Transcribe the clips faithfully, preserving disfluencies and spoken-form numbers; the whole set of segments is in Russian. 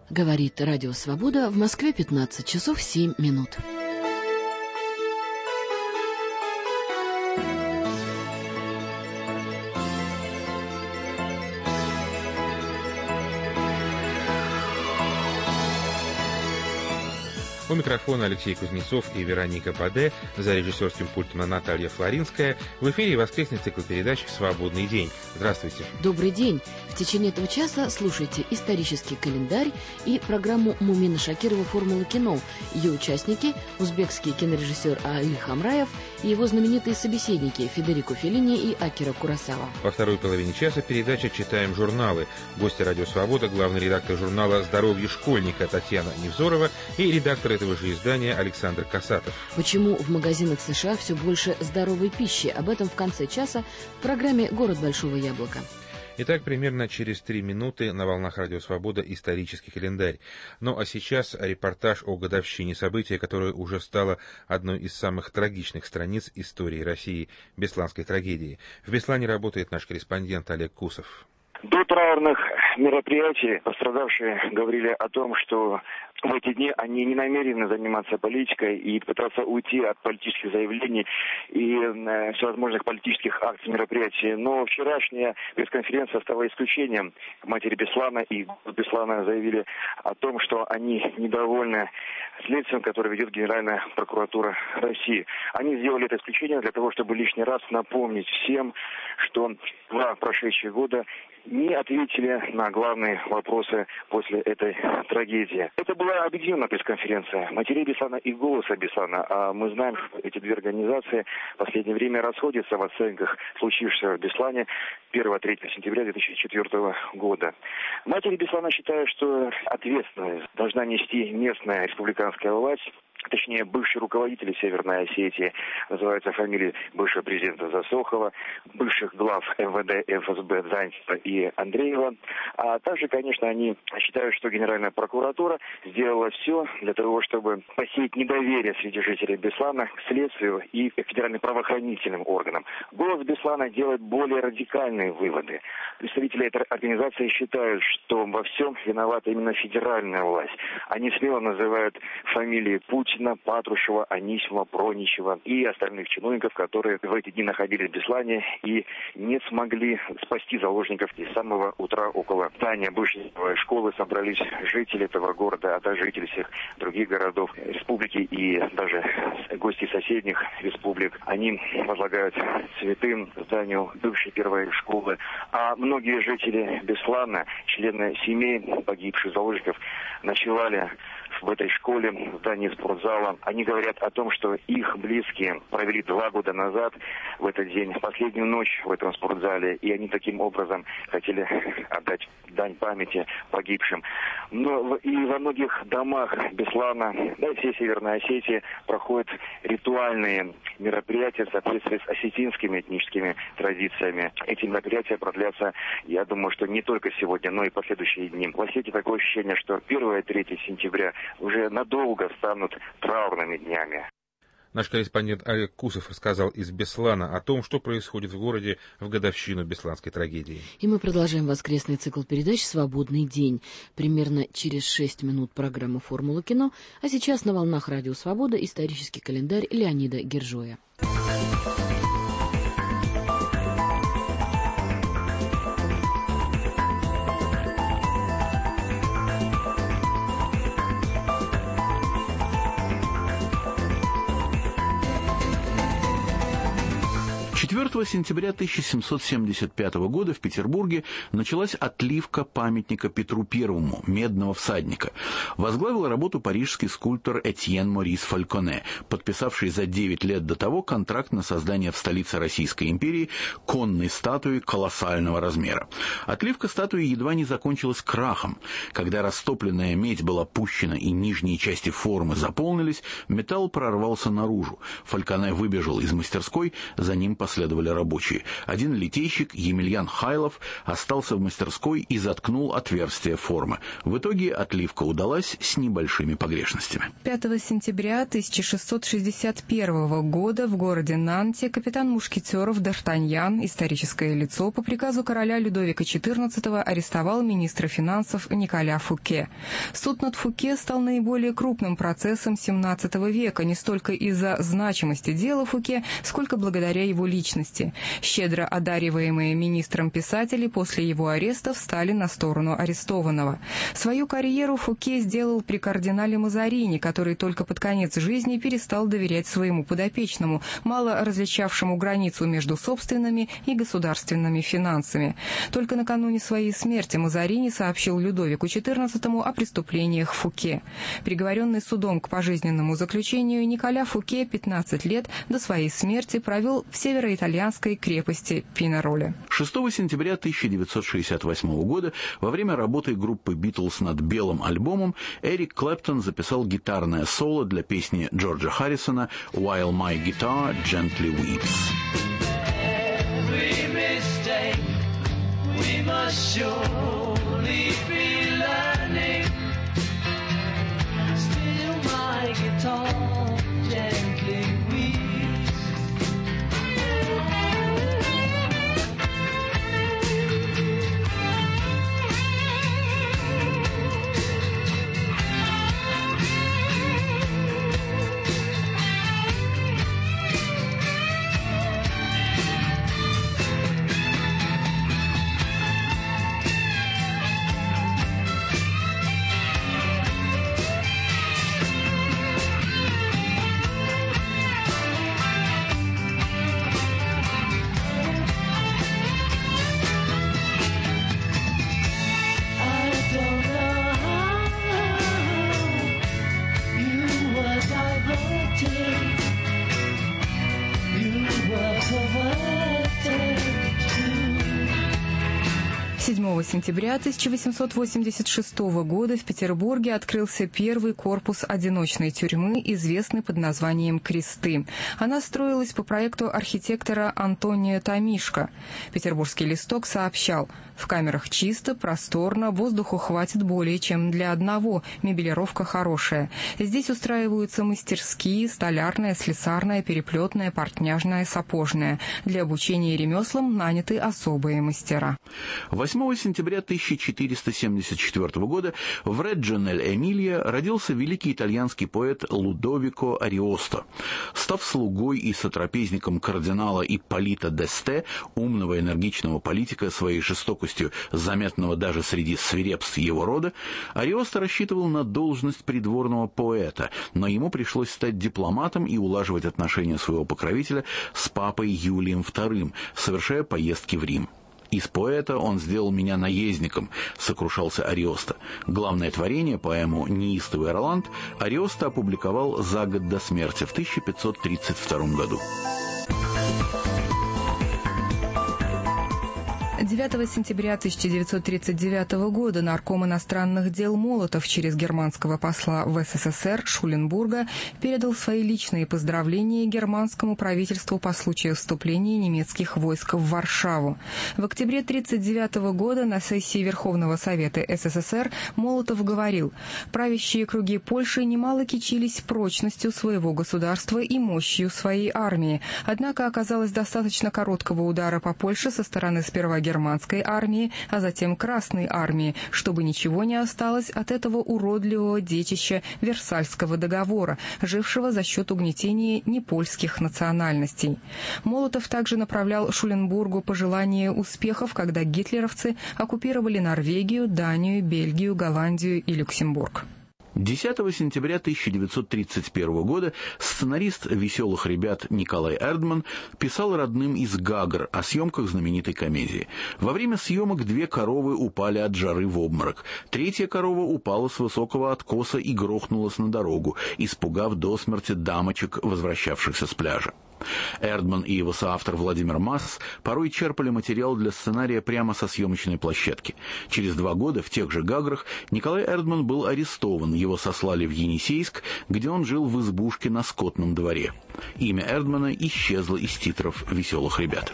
Говорит Радио Свобода, в Москве пятнадцать часов семь минут. У микрофона Алексей Кузнецов и Вероника Баде, за режиссерским пультом Наталья Флоринская. В эфире воскресный цикл передач «Свободный день». Здравствуйте. Добрый день. В течение этого часа слушайте исторический календарь и программу Мумина Шакирова «Формула кино». Ее участники – узбекский кинорежиссер Аиль Хамраев и его знаменитые собеседники Федерико Феллини и Акира Куросава. Во второй половине часа передача «Читаем журналы». Гости «Радио Свобода» главный редактор журнала «Здоровье школьника» Татьяна Невзорова и редактор этого же издания Александр Касатов. Почему в магазинах США все больше здоровой пищи? Об этом в конце часа в программе «Город Большого Яблока». Итак, примерно через три минуты на волнах Радио Свобода исторический календарь. Ну а сейчас репортаж о годовщине события, которое уже стало одной из самых трагичных страниц истории России – Бесланской трагедии. В Беслане работает наш корреспондент Олег Кусов. До траурных мероприятий пострадавшие говорили о том, что в эти дни они не намерены заниматься политикой и пытаться уйти от политических заявлений и э, всевозможных политических акций, мероприятий. Но вчерашняя пресс-конференция стала исключением. Матери Беслана и Беслана заявили о том, что они недовольны следствием, которое ведет Генеральная прокуратура России. Они сделали это исключение для того, чтобы лишний раз напомнить всем, что два прошедшие года не ответили на главные вопросы после этой трагедии. Это была объединенная пресс-конференция матерей Беслана и голоса Беслана. А мы знаем, что эти две организации в последнее время расходятся в оценках случившегося в Беслане первого-третьего сентября две тысячи четвёртого года. Матери Беслана считают, что ответственность должна нести местная республиканская власть. Точнее, бывшие руководители Северной Осетии, называются фамилии бывшего президента Засохова, бывших глав эм вэ дэ, эф эс бэ Зайцева и Андреева. А также, конечно, они считают, что Генеральная прокуратура сделала все для того, чтобы посеять недоверие среди жителей Беслана к следствию и к федеральным правоохранительным органам. Голос Беслана делает более радикальные выводы. Представители этой организации считают, что во всем виновата именно федеральная власть. Они смело называют фамилии Путина, Патрушева, Анисимова, Проничева и остальных чиновников, которые в эти дни находились в Беслане и не смогли спасти заложников. И с самого утра около здания бывшей школы собрались жители этого города, а также жители всех других городов республики и даже гости соседних республик. Они возлагают цветы зданию бывшей первой школы. А многие жители Беслана, члены семей погибших заложников, ночевали в этой школе, в здании спортзала. Они говорят о том, что их близкие провели два года назад в этот день последнюю ночь в этом спортзале, и они таким образом хотели отдать дань памяти погибшим. Но и во многих домах Беслана, да и всей Северной Осетии проходят ритуальные мероприятия в соответствии с осетинскими этническими традициями. Эти мероприятия продлятся, я думаю, что не только сегодня, но и последующие дни. В Осетии такое ощущение, что первое и третье сентября уже надолго станут траурными днями. Наш корреспондент Олег Кусов рассказал из Беслана о том, что происходит в городе в годовщину Бесланской трагедии. И мы продолжаем воскресный цикл передач «Свободный день». Примерно через шесть минут программа «Формула кино», а сейчас на волнах Радио Свобода исторический календарь Леонида Гержоя. четвёртого сентября тысяча семьсот семьдесят пятого года в Петербурге началась отливка памятника Петру Первому, медного всадника. Возглавил работу парижский скульптор Этьен Морис Фальконе, подписавший за девять лет до того контракт на создание в столице Российской империи конной статуи колоссального размера. Отливка статуи едва не закончилась крахом. Когда растопленная медь была пущена и нижние части формы заполнились, металл прорвался наружу. Фальконе выбежал из мастерской, за ним последовал расследовали рабочие. Один литейщик, Емельян Хайлов, остался в мастерской и заткнул отверстие формы. В итоге отливка удалась с небольшими погрешностями. пятого сентября тысяча шестьсот шестьдесят первого года в городе Нанте капитан мушкетеров Д'Артаньян, историческое лицо, по приказу короля Людовика четырнадцатого арестовал министра финансов Николя Фуке. Суд над Фуке стал наиболее крупным процессом семнадцатого века, не столько из-за значимости дела Фуке, сколько благодаря его личности. Щедро одариваемые министром писатели после его ареста встали на сторону арестованного. Свою карьеру Фуке сделал при кардинале Мазарини, который только под конец жизни перестал доверять своему подопечному, мало различавшему границу между собственными и государственными финансами. Только накануне своей смерти Мазарини сообщил Людовику четырнадцатому о преступлениях Фуке. Приговоренный судом к пожизненному заключению, Николя Фуке пятнадцать лет до своей смерти провел в североитальянской крепости Пинароле. шестого сентября тысяча девятьсот шестьдесят восьмого года во время работы группы «Битлз» над белым альбомом Эрик Клэптон записал гитарное соло для песни Джорджа Харрисона «While My Guitar Gently Weeps». седьмого сентября тысяча восемьсот восемьдесят шестого года в Петербурге открылся первый корпус одиночной тюрьмы, известный под названием «Кресты». Она строилась по проекту архитектора Антония Томишко. Петербургский листок сообщал: в камерах чисто, просторно, воздуху хватит более чем для одного, мебелировка хорошая. Здесь устраиваются мастерские, столярная, слесарная, переплетная, портняжная, сапожная. Для обучения ремеслам наняты особые мастера. восьмого сентября тысяча четыреста семьдесят четвёртого года в Реджо-нель-Эмилия родился великий итальянский поэт Лудовико Ариосто. Став слугой и сотрапезником кардинала Ипполита d'Este, умного энергичного политика, своей жестокостью заметного даже среди свирепств его рода, Ариосто рассчитывал на должность придворного поэта, но ему пришлось стать дипломатом и улаживать отношения своего покровителя с папой Юлием вторым, совершая поездки в Рим. «Из поэта он сделал меня наездником», — сокрушался Ариосто. Главное творение, поэму «Неистовый Роланд», Ариосто опубликовал за год до смерти в тысяча пятьсот тридцать втором году. девятого сентября тысяча девятьсот тридцать девятого года нарком иностранных дел Молотов через германского посла в СССР Шуленбурга передал свои личные поздравления германскому правительству по случаю вступления немецких войск в Варшаву. В октябре тысяча девятьсот тридцать девятого года на сессии Верховного Совета СССР Молотов говорил: правящие круги Польши немало кичились прочностью своего государства и мощью своей армии, однако оказалось достаточно короткого удара по Польше со стороны сперва германской армии, а затем Красной армии, чтобы ничего не осталось от этого уродливого детища Версальского договора, жившего за счет угнетения непольских национальностей. Молотов также направлял Шуленбургу пожелания успехов, когда гитлеровцы оккупировали Норвегию, Данию, Бельгию, Голландию и Люксембург. десятого сентября тысяча девятьсот тридцать первого года сценарист «Веселых ребят» Николай Эрдман писал родным из Гагр о съемках знаменитой комедии. Во время съемок две коровы упали от жары в обморок. Третья корова упала с высокого откоса и грохнулась на дорогу, испугав до смерти дамочек, возвращавшихся с пляжа. Эрдман и его соавтор Владимир Масс порой черпали материал для сценария прямо со съемочной площадки. Через два года в тех же Гаграх Николай Эрдман был арестован, его сослали в Енисейск, где он жил в избушке на скотном дворе. Имя Эрдмана исчезло из титров «Веселых ребят».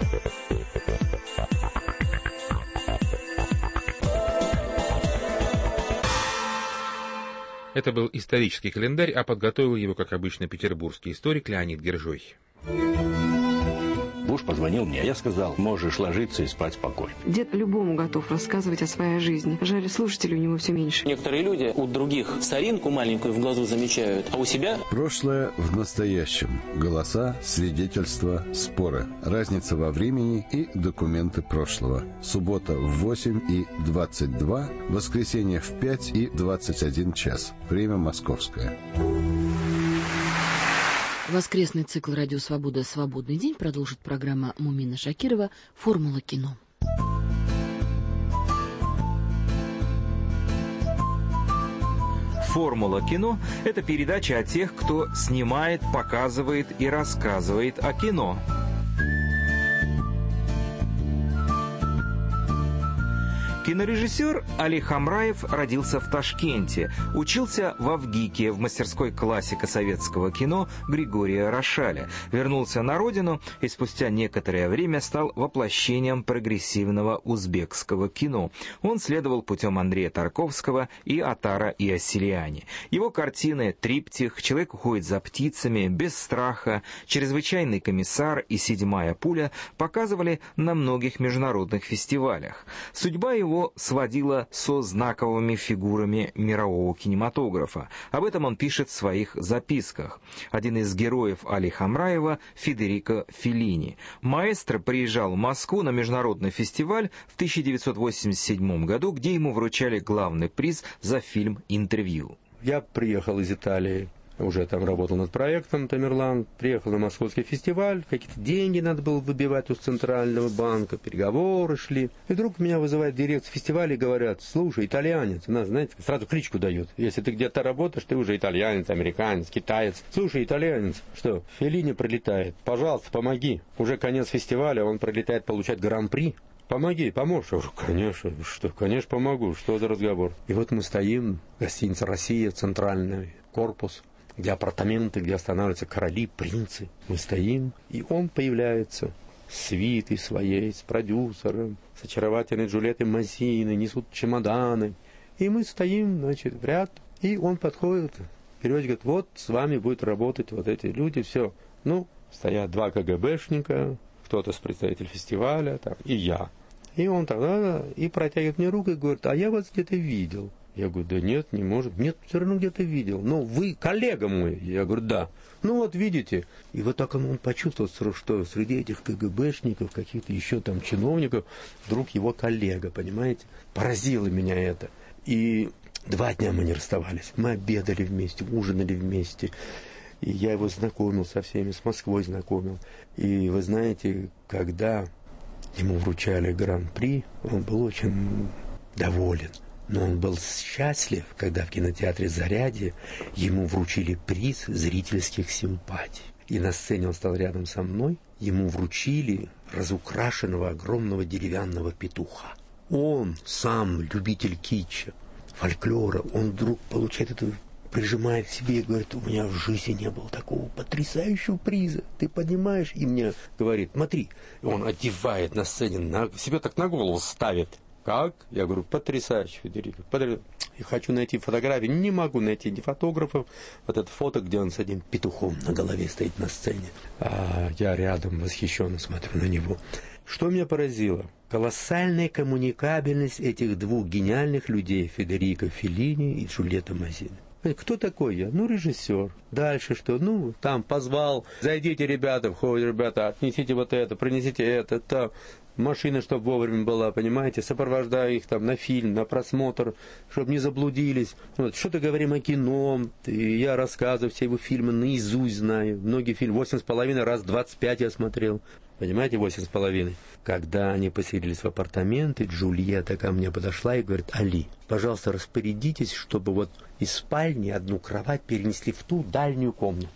Это был исторический календарь, а подготовил его, как обычно, петербургский историк Леонид Гержой. Муж позвонил мне, я сказал, можешь ложиться и спать спокойно. Дед любому готов рассказывать о своей жизни. Жаль, слушателей у него все меньше. Некоторые люди у других соринку маленькую в глазу замечают, а у себя... Прошлое в настоящем. Голоса, свидетельства, споры. Разница во времени и документы прошлого. Суббота в восемь и двадцать два, воскресенье в пять и двадцать один час. Время московское. Воскресный цикл «Радио Свобода. Свободный день» продолжит программа Мумина Шакирова «Формула кино». «Формула кино» — это передача о тех, кто снимает, показывает и рассказывает о кино. Кинорежиссер Али Хамраев родился в Ташкенте, учился в Авгике в мастерской классика советского кино Григория Рошаля, вернулся на родину и спустя некоторое время стал воплощением прогрессивного узбекского кино. Он следовал путем Андрея Тарковского и Атара Иосилиани. Его картины «Триптих», «Человек уходит за птицами», «Без страха», «Чрезвычайный комиссар» и «Седьмая пуля» показывали на многих международных фестивалях. Судьба его сводила со знаковыми фигурами мирового кинематографа. Об этом он пишет в своих записках. Один из героев Али Хамраева — Федерико Феллини. Маэстро приезжал в Москву на международный фестиваль в тысяча девятьсот восемьдесят седьмом году, где ему вручали главный приз за фильм «Интервью». Я приехал из Италии. Уже там работал над проектом «Тамерлан», приехал на московский фестиваль, какие-то деньги надо было выбивать у Центрального банка, переговоры шли. И вдруг меня вызывает директор фестиваля и говорят: слушай, итальянец, у нас, знаете, сразу кличку дают. Если ты где-то работаешь, ты уже итальянец, американец, китаец. Слушай, итальянец, что, Феллини прилетает, пожалуйста, помоги. Уже конец фестиваля, он прилетает получать гран-при. Помоги, поможешь? Я говорю, конечно, что, конечно, помогу, что за разговор. И вот мы стоим, гостиница «Россия», центральный корпус, где апартаменты, где останавливаются короли, принцы. Мы стоим, и он появляется с свитой своей, с продюсером, с очаровательной Джульеттой Мазиной, несут чемоданы. И мы стоим, значит, в ряд, и он подходит, вперед, говорит: вот с вами будут работать вот эти люди, все. Ну, стоят два КГБшника, кто-то с представителей фестиваля, там, и я. И он тогда и протягивает мне руку и говорит: а я вас где-то видел. Я говорю: да нет, не может. Нет, все равно где-то видел. Но вы коллега мой. Я говорю: да. Ну вот видите. И вот так он, он почувствовал, что среди этих КГБшников, каких-то еще там чиновников, вдруг его коллега, понимаете? Поразило меня это. И два дня мы не расставались. Мы обедали вместе, ужинали вместе. И я его знакомил со всеми, с Москвой знакомил. И вы знаете, когда ему вручали гран-при, он был очень доволен. Но он был счастлив, когда в кинотеатре «Зарядье» ему вручили приз зрительских симпатий. И на сцене он стал рядом со мной, ему вручили разукрашенного огромного деревянного петуха. Он сам любитель китча, фольклора, он вдруг получает это, прижимает к себе и говорит: у меня в жизни не было такого потрясающего приза, ты понимаешь? И мне говорит: смотри, и он одевает на сцене, на, себе так на голову ставит. Как? Я говорю: потрясающе, Федерико. И хочу найти фотографии, не могу найти ни фотографов. Вот это фото, где он с этим петухом на голове стоит на сцене. А я рядом восхищенно смотрю на него. Что меня поразило? Колоссальная коммуникабельность этих двух гениальных людей, Федерико Феллини и Джульетта Мазина. Кто такой я? Ну, режиссер. Дальше что? Ну, там позвал: зайдите, ребята, входят ребята, отнесите вот это, принесите это, то. Машина, чтобы вовремя была, понимаете, сопровождаю их там на фильм, на просмотр, чтобы не заблудились. Вот, что-то говорим о кино, и я рассказываю все его фильмы наизусть знаю. Многие фильмы, восемь с половиной, раз двадцать пять я смотрел. Понимаете, восемь с половиной. Когда они поселились в апартаменты, Джульетта ко мне подошла и говорит: Али, пожалуйста, распорядитесь, чтобы вот из спальни одну кровать перенесли в ту дальнюю комнату.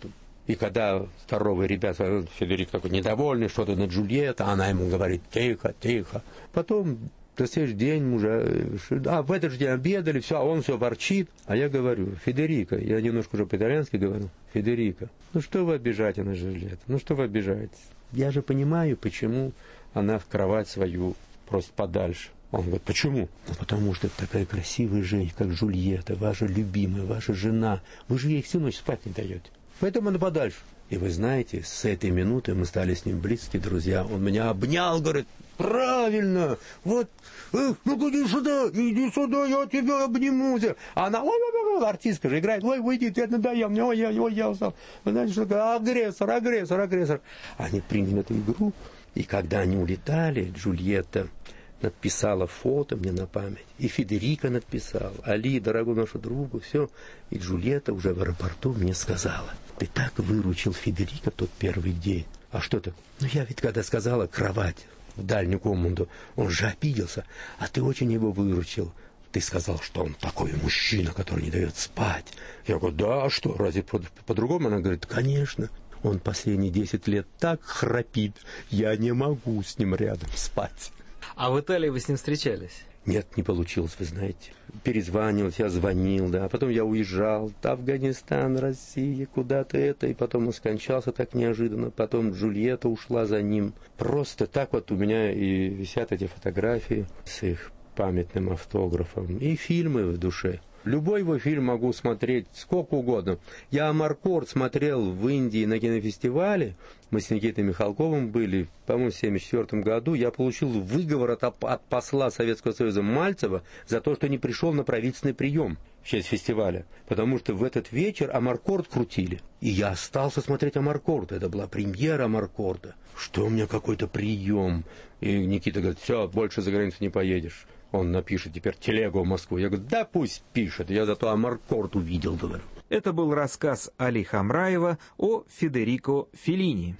И когда здоровые ребята, Федерик такой недовольный, что-то на Джульетта, она ему говорит: тихо, тихо. Потом на следующий день уже, а в этот же день обедали, все, а он все ворчит. А я говорю: Федерико, я немножко уже по-итальянски говорю: Федерико, ну что вы обижаете на Джульетту? Ну что вы обижаете? Я же понимаю, почему она в кровать свою просто подальше. Он говорит: почему? Ну, потому что это такая красивая женщина, как Джульетта, ваша любимая, ваша жена. Вы же ей всю ночь спать не даете. Поэтому она подальше. И вы знаете, с этой минуты мы стали с ним близкие друзья. Он меня обнял, говорит: правильно, вот, эх, ну иди сюда, иди сюда, я тебя обниму. А она, ой, ой, ой, артистка же играет: ой, уйди, ты надоел мне, ой, ой, ой, я устал. Вы знаете, что такое агрессор, агрессор, агрессор. Они приняли эту игру, и когда они улетали, Джульетта написала фото мне на память, и Федерико написал: Али, дорогой нашу другу, все. И Джульетта уже в аэропорту мне сказала: ты так выручил Федерико тот первый день. А что так? Ну, я ведь когда сказала кровать в дальнюю комнату, он же обиделся, а ты очень его выручил. Ты сказал, что он такой мужчина, который не дает спать. Я говорю: да, а что, разве по-другому? Она говорит: конечно. Он последние десять лет так храпит, я не могу с ним рядом спать. А в Италии вы с ним встречались? Нет, не получилось, вы знаете. Перезванивал, я звонил, да. Потом я уезжал. Афганистан, Россия, куда-то это. И потом он скончался так неожиданно. Потом Джульетта ушла за ним. Просто так вот у меня и висят эти фотографии с их памятным автографом. И фильмы в душе. Любой его фильм могу смотреть сколько угодно. Я «Амаркорд» смотрел в Индии на кинофестивале. Мы с Никитой Михалковым были, по-моему, в семьдесят четвёртом году. Я получил выговор от, от посла Советского Союза Мальцева за то, что не пришел на правительственный прием в честь фестиваля. Потому что в этот вечер «Амаркорд» крутили. И я остался смотреть «Амаркорд». Это была премьера «Амаркорда». Что у меня какой-то прием. И Никита говорит: все, больше за границу не поедешь. Он напишет теперь телегу в Москву. Я говорю: да пусть пишет, я зато «Амаркорд» увидел, говорю. Это был рассказ Али Хамраева о Федерико Феллини.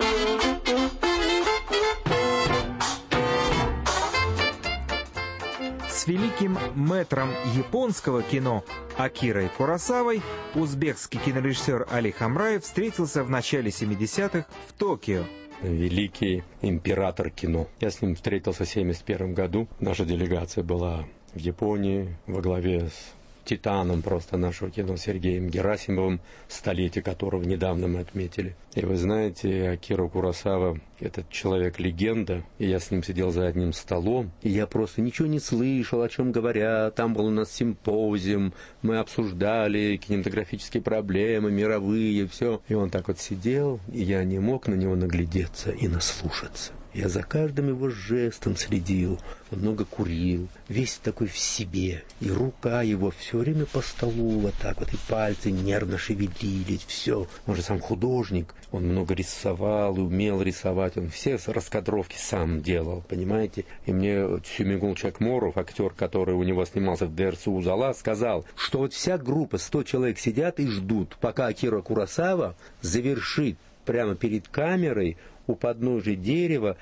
С великим мэтром японского кино Акирой Куросавой узбекский кинорежиссер Али Хамраев встретился в начале семидесятых в Токио. Великий император кино. Я с ним встретился в семьдесят первом году. Наша делегация была в Японии во главе с титаном просто нашего кино Сергеем Герасимовым, столетие которого недавно мы отметили. И вы знаете, Акира Куросава — этот человек-легенда, и я с ним сидел за одним столом, и я просто ничего не слышал, о чем говорят. Там был у нас симпозиум, мы обсуждали кинематографические проблемы, мировые, все. И он так вот сидел, и я не мог на него наглядеться и наслушаться. Я за каждым его жестом следил. Он много курил, весь такой в себе. И рука его все время по столу вот так вот, и пальцы нервно шевелились, все. Он же сам художник, он много рисовал и умел рисовать. Он все раскадровки сам делал, понимаете? И мне Сюмигул Чакморов, актер, который у него снимался в ДРСУ Узала, сказал, что вот вся группа, сто человек сидят и ждут, пока Акира Куросава завершит прямо перед камерой у подножия дерева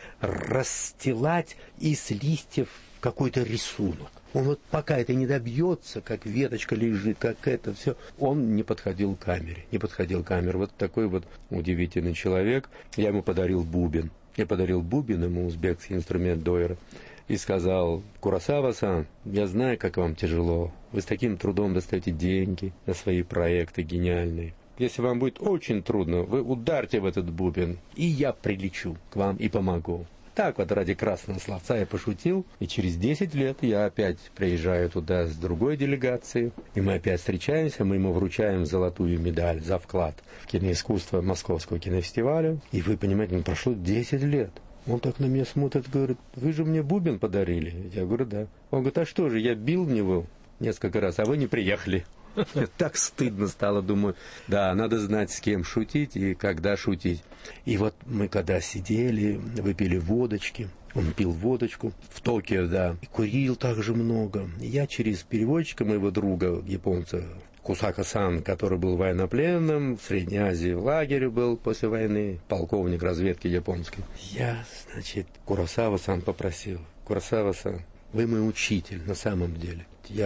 расстилать из листьев какой-то рисунок. Он вот пока это не добьется, как веточка лежит, как это все, он не подходил к камере, не подходил к камере. Вот такой вот удивительный человек. Я ему подарил бубен. Я подарил бубен ему, узбекский инструмент дойра, и сказал: Куросава-сан, я знаю, как вам тяжело. Вы с таким трудом достаете деньги на свои проекты гениальные. Если вам будет очень трудно, вы ударьте в этот бубен, и я прилечу к вам и помогу. Так вот ради красного словца я пошутил, и через десять лет я опять приезжаю туда с другой делегацией, и мы опять встречаемся, мы ему вручаем золотую медаль за вклад в киноискусство Московского кинофестиваля. И вы понимаете, ну, прошло десять лет. Он так на меня смотрит, говорит: вы же мне бубен подарили. Я говорю: да. Он говорит: а что же, я бил в него несколько раз, а вы не приехали. Так стыдно стало, думаю, да, надо знать, с кем шутить и когда шутить. И вот мы когда сидели, выпили водочки, он пил водочку в Токио, да, и курил также много. И я через переводчика моего друга, японца, Кусака-сан, который был военнопленным, в Средней Азии в лагере был после войны, полковник разведки японской. Я, значит, Куросава-сан попросил: Куросава-сан, вы мой учитель на самом деле. Я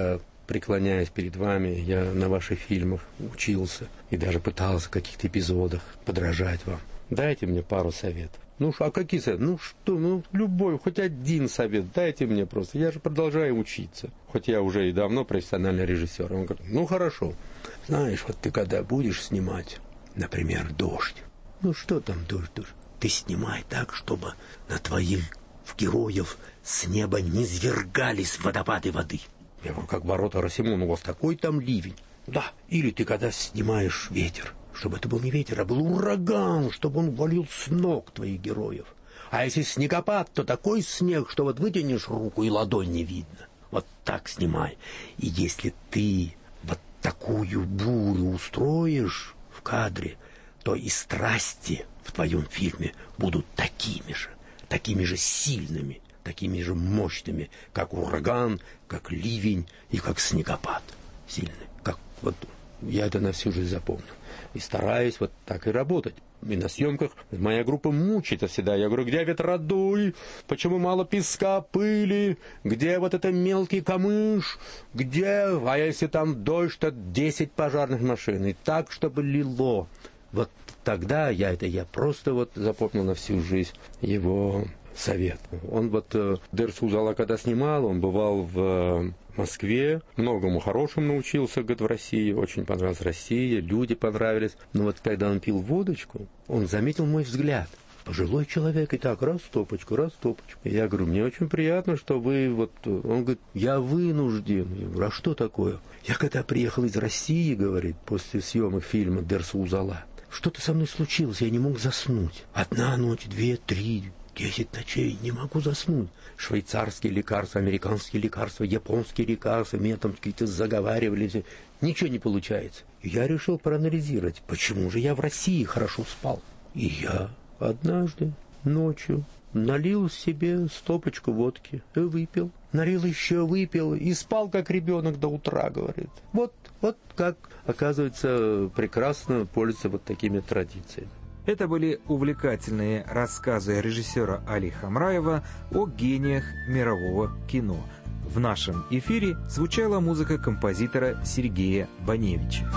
преклоняясь перед вами, я на ваших фильмах учился и даже пытался в каких-то эпизодах подражать вам. Дайте мне пару советов. Ну, а какие советы? Ну, что, ну, любой, хоть один совет дайте мне просто. Я же продолжаю учиться. Хоть я уже и давно профессиональный режиссер. Он говорит, ну, хорошо. Знаешь, вот ты когда будешь снимать, например, «Дождь». Ну, что там «Дождь», «Дождь»? Ты снимай так, чтобы на твоих героев с неба не свергались водопады воды. Я говорю, как ворота Росимона, у вас такой там ливень. Да, или ты когда снимаешь «Ветер», чтобы это был не ветер, а был ураган, чтобы он валил с ног твоих героев. А если снегопад, то такой снег, что вот вытянешь руку и ладонь не видно. Вот так снимай. И если ты вот такую бурю устроишь в кадре, то и страсти в твоем фильме будут такими же, такими же сильными, такими же мощными, как ураган, как ливень и как снегопад. Сильный. Как вот я это на всю жизнь запомнил. И стараюсь вот так и работать. И на съемках моя группа мучается всегда. Я говорю, где ветродуй? Почему мало песка, пыли? Где вот это мелкий камыш? Где? А если там дождь, то десять пожарных машин. И так, чтобы лило. Вот тогда я это я просто вот запомнил на всю жизнь его совет. Он вот Дерсу Узала когда снимал, он бывал в Москве, многому хорошему научился, говорит, в России, очень понравилась Россия, люди понравились. Но вот когда он пил водочку, он заметил мой взгляд. Пожилой человек, и так, раз стопочку, раз стопочку. И я говорю, мне очень приятно, что вы вот... Он говорит, я вынужден. Я говорю, а что такое? Я когда приехал из России, говорит, после съемок фильма Дерсу Узала, что-то со мной случилось, я не мог заснуть. Одна ночь, две, три... Десять ночей не могу заснуть. Швейцарские лекарства, американские лекарства, японские лекарства, меня там какие-то заговаривали. Ничего не получается. И я решил проанализировать, почему же я в России хорошо спал. И я однажды ночью налил себе стопочку водки и выпил. Налил еще, выпил и спал, как ребенок до утра, говорит. Вот, вот как, оказывается, прекрасно пользоваться вот такими традициями. Это были увлекательные рассказы режиссера Али Хамраева о гениях мирового кино. В нашем эфире звучала музыка композитора Сергея Баневича.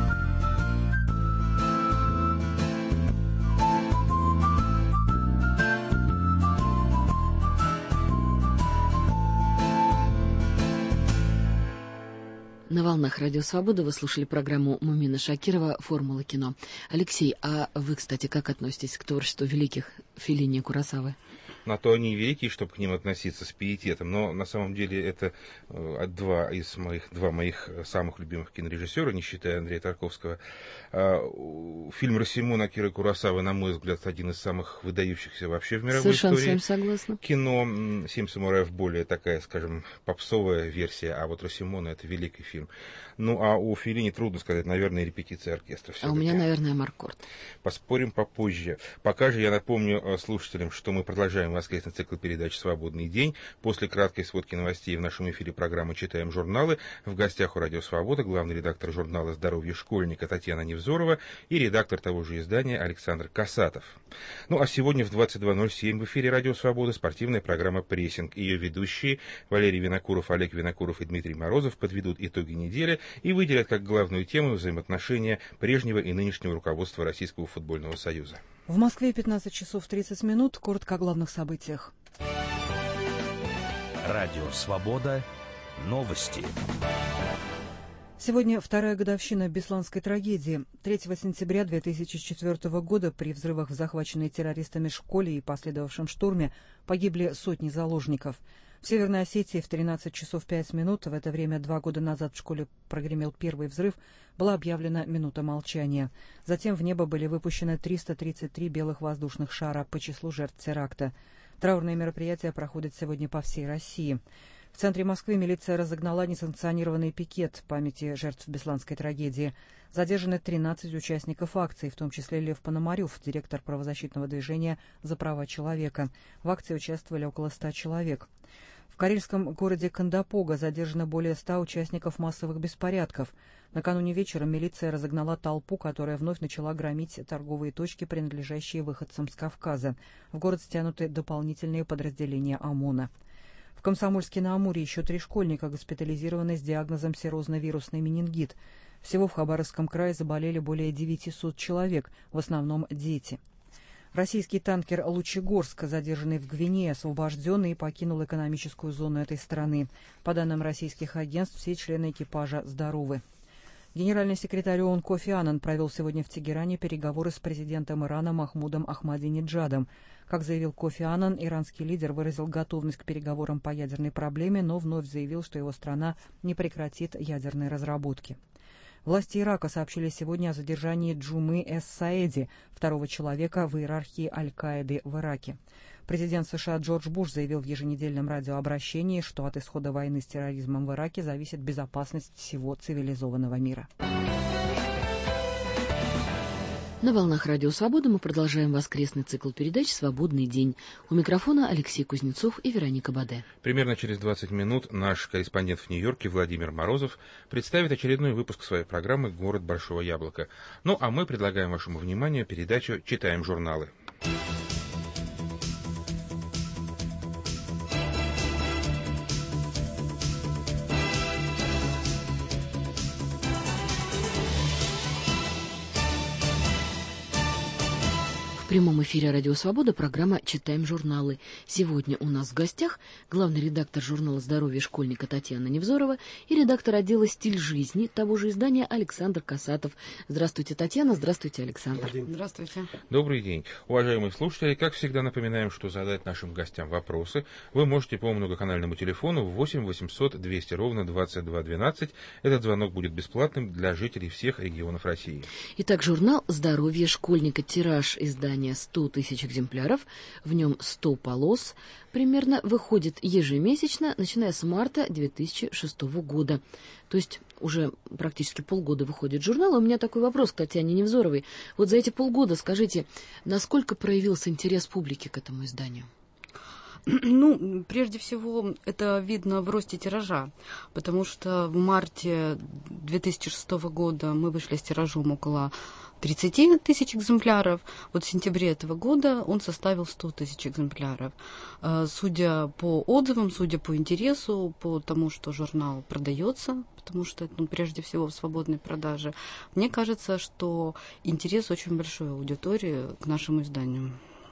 На волнах Радио Свобода вы слушали программу Мумина Шакирова «Формула кино». Алексей, а вы, кстати, как относитесь к творчеству великих Феллини и Куросавы? На то они великие, чтобы к ним относиться с пиететом, но на самом деле это э, два из моих, два моих самых любимых кинорежиссера, не считая Андрея Тарковского. Э, фильм Росимона Акиры Куросавы, на мой взгляд, один из самых выдающихся вообще в мировой Совершенно истории. Совершенно с вами согласна. Кино «Семь самураев» более такая, скажем, попсовая версия, а вот Росимона — это великий фильм. Ну, а у Феллини трудно сказать, наверное, «Репетиция оркестра». А у меня, наверное, «Маркорд». Поспорим попозже. Пока же я напомню слушателям, что мы продолжаем воскресный цикл передач «Свободный день». После краткой сводки новостей в нашем эфире программы «Читаем журналы». В гостях у «Радио Свобода» главный редактор журнала «Здоровье школьника» Татьяна Невзорова и редактор того же издания Александр Касатов. Ну, а сегодня в двадцать два ноль семь в эфире «Радио Свобода» спортивная программа «Прессинг». Ее ведущие Валерий Винокуров, Олег Винокуров и Дмитрий Морозов подведут итоги недели и выделят как главную тему взаимоотношения прежнего и нынешнего руководства Российского футбольного союза. В Москве пятнадцать часов тридцать минут. Коротко о главных событиях. Радио «Свобода». Новости. Сегодня вторая годовщина Бесланской трагедии. третьего сентября две тысячи четвёртого года при взрывах в захваченной террористами школе и последовавшем штурме погибли сотни заложников. В Северной Осетии в тринадцать часов пять минут, в это время два года назад в школе прогремел первый взрыв, была объявлена минута молчания. Затем в небо были выпущены триста тридцать три белых воздушных шара по числу жертв теракта. Траурные мероприятия проходят сегодня по всей России. В центре Москвы милиция разогнала несанкционированный пикет памяти жертв Бесланской трагедии. Задержаны тринадцать участников акции, в том числе Лев Пономарев, директор правозащитного движения «За права человека». В акции участвовали около ста человек. В карельском городе Кандапога задержано более ста участников массовых беспорядков. Накануне вечером милиция разогнала толпу, которая вновь начала громить торговые точки, принадлежащие выходцам с Кавказа. В город стянуты дополнительные подразделения ОМОНа. В Комсомольске-на-Амуре еще три школьника госпитализированы с диагнозом серозно-вирусный менингит. Всего в Хабаровском крае заболели более девятисот человек, в основном дети. Российский танкер «Лучегорск», задержанный в Гвинее, освобожден и покинул экономическую зону этой страны. По данным российских агентств, все члены экипажа здоровы. Генеральный секретарь ООН Кофи Аннан провел сегодня в Тегеране переговоры с президентом Ирана Махмудом Ахмадинеджадом. Как заявил Кофи Аннан, иранский лидер выразил готовность к переговорам по ядерной проблеме, но вновь заявил, что его страна не прекратит ядерные разработки. Власти Ирака сообщили сегодня о задержании Джумы эс-Саэди, второго человека в иерархии Аль-Каиды в Ираке. Президент США Джордж Буш заявил в еженедельном радиообращении, что от исхода войны с терроризмом в Ираке зависит безопасность всего цивилизованного мира. На волнах Радио Свобода мы продолжаем воскресный цикл передач «Свободный день». У микрофона Алексей Кузнецов и Вероника Баде. Примерно через двадцать минут наш корреспондент в Нью-Йорке Владимир Морозов представит очередной выпуск своей программы «Город Большого Яблока». Ну а мы предлагаем вашему вниманию передачу «Читаем журналы». В прямом эфире «Радио Свобода» программа «Читаем журналы». Сегодня у нас в гостях главный редактор журнала «Здоровье школьника» Татьяна Невзорова и редактор отдела «Стиль жизни» того же издания Александр Касатов. Здравствуйте, Татьяна. Здравствуйте, Александр. Здравствуйте. Добрый день. Уважаемые слушатели, как всегда напоминаем, что задать нашим гостям вопросы вы можете по многоканальному телефону восемь восемьсот двести ровно двадцать два двенадцать. Этот звонок будет бесплатным для жителей всех регионов России. Итак, журнал «Здоровье школьника», тираж издания сто тысяч экземпляров, в нем сто полос, примерно выходит ежемесячно, начиная с марта две тысячи шестого года. То есть уже практически полгода выходит журнал. У меня такой вопрос к Татьяне Невзоровой. Вот за эти полгода скажите, насколько проявился интерес публики к этому изданию? Ну, прежде всего, это видно в росте тиража, потому что в марте две тысячи шестого года мы вышли с тиражом около тридцати тысяч экземпляров. Вот в сентябре этого года он составил сто тысяч экземпляров. Судя по отзывам, судя по интересу, по тому, что журнал продается, потому что это, ну, прежде всего в свободной продаже, мне кажется, что интерес очень большой аудитории к нашему изданию.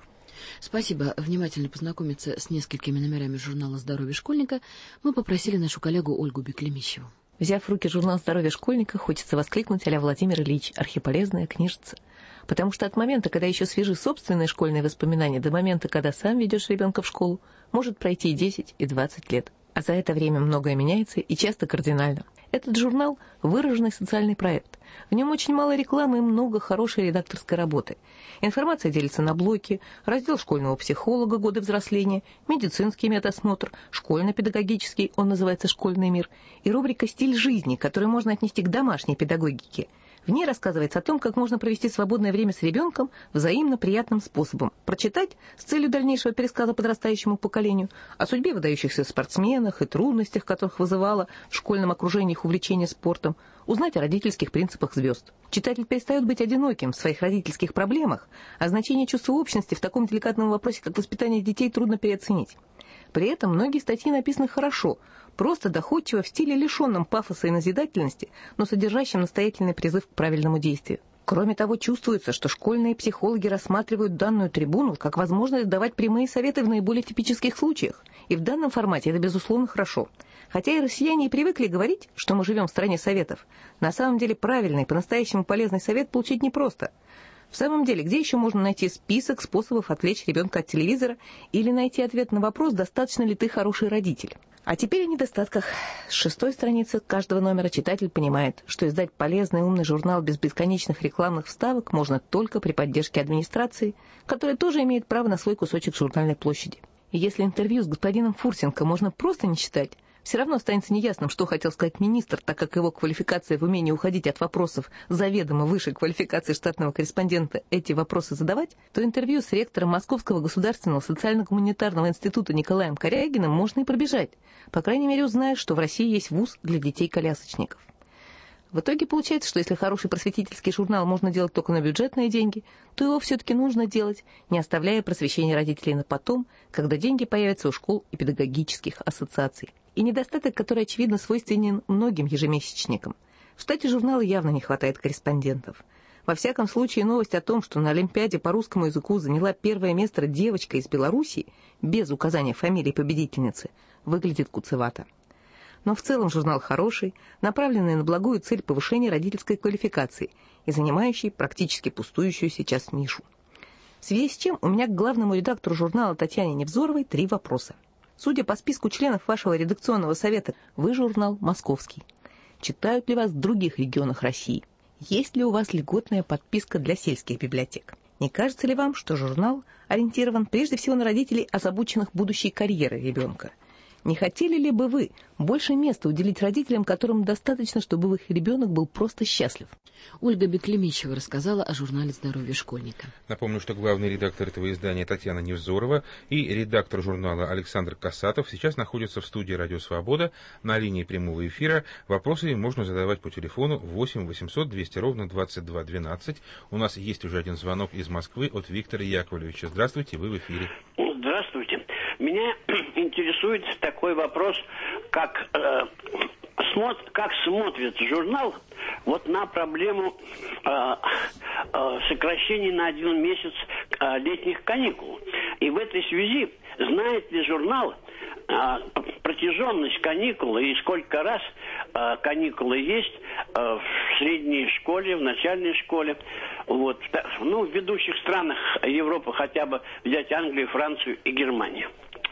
Спасибо. Внимательно познакомиться с несколькими номерами журнала «Здоровье школьника» мы попросили нашу коллегу Ольгу Беклемищеву. Взяв в руки журнал «Здоровье школьника», хочется воскликнуть а-ля Владимир Ильич: архиполезная книжица. Потому что от момента, когда еще свежи собственные школьные воспоминания, до момента, когда сам ведешь ребенка в школу, может пройти и десять, и двадцать лет. А за это время многое меняется, и часто кардинально. Этот журнал – выраженный социальный проект. В нем очень мало рекламы и много хорошей редакторской работы. Информация делится на блоки: раздел школьного психолога «Годы взросления», медицинский медосмотр, школьно-педагогический, он называется «Школьный мир», и рубрика «Стиль жизни», которую можно отнести к домашней педагогике. В ней рассказывается о том, как можно провести свободное время с ребенком взаимно приятным способом. Прочитать с целью дальнейшего пересказа подрастающему поколению, о судьбе выдающихся спортсменах и трудностях, которых вызывало в школьном окружении их увлечение спортом, узнать о родительских принципах звезд. Читатель перестает быть одиноким в своих родительских проблемах, а значение чувства общности в таком деликатном вопросе, как воспитание детей, трудно переоценить. При этом многие статьи написаны хорошо, просто доходчиво, в стиле лишенном пафоса и назидательности, но содержащем настоятельный призыв к правильному действию. Кроме того, чувствуется, что школьные психологи рассматривают данную трибуну как возможность давать прямые советы в наиболее типических случаях. И в данном формате это, безусловно, хорошо. Хотя и россияне и привыкли говорить, что мы живем в стране советов, на самом деле правильный, по-настоящему полезный совет получить непросто. В самом деле, где еще можно найти список способов отвлечь ребенка от телевизора или найти ответ на вопрос, достаточно ли ты хороший родитель? А теперь о недостатках. С шестой страницы каждого номера читатель понимает, что издать полезный умный журнал без бесконечных рекламных вставок можно только при поддержке администрации, которая тоже имеет право на свой кусочек журнальной площади. И если интервью с господином Фурсенко можно просто не читать, все равно останется неясным, что хотел сказать министр, так как его квалификация в умении уходить от вопросов заведомо выше квалификации штатного корреспондента эти вопросы задавать, то интервью с ректором Московского государственного социально-гуманитарного института Николаем Корягиным можно и пробежать, по крайней мере узная, что в России есть вуз для детей-колясочников. В итоге получается, что если хороший просветительский журнал можно делать только на бюджетные деньги, то его все-таки нужно делать, не оставляя просвещение родителей на потом, когда деньги появятся у школ и педагогических ассоциаций. И недостаток, который, очевидно, свойственен многим ежемесячникам. В штате журнала явно не хватает корреспондентов. Во всяком случае, новость о том, что на Олимпиаде по русскому языку заняла первое место девочка из Белоруссии, без указания фамилии победительницы, выглядит куцевато. Но в целом журнал хороший, направленный на благую цель повышения родительской квалификации и занимающий практически пустующую сейчас нишу. В связи с чем у меня к главному редактору журнала Татьяне Невзоровой три вопроса. Судя по списку членов вашего редакционного совета, вы журнал московский. Читают ли вас в других регионах России? Есть ли у вас льготная подписка для сельских библиотек? Не кажется ли вам, что журнал ориентирован прежде всего на родителей, озабоченных будущей карьерой ребенка? Не хотели ли бы вы больше места уделить родителям, которым достаточно, чтобы их ребенок был просто счастлив? Ольга Беклемищева рассказала о журнале «Здоровье школьника». Напомню, что главный редактор этого издания Татьяна Невзорова и редактор журнала Александр Касатов сейчас находятся в студии «Радио Свобода» на линии прямого эфира. Вопросы им можно задавать по телефону восемь восемьсот двести ровно двадцать два двенадцать. У нас есть уже один звонок из Москвы от Виктора Яковлевича. Здравствуйте, вы в эфире. Здравствуйте. Меня интересует такой вопрос, как, э, смот, как смотрит журнал вот на проблему э, э, сокращения на один месяц э, летних каникул. И в этой связи знает ли журнал э, протяженность каникул и сколько раз э, каникулы есть э, в средней школе, в начальной школе. Вот. Ну, в ведущих странах Европы хотя бы взять Англию, Францию и Германию.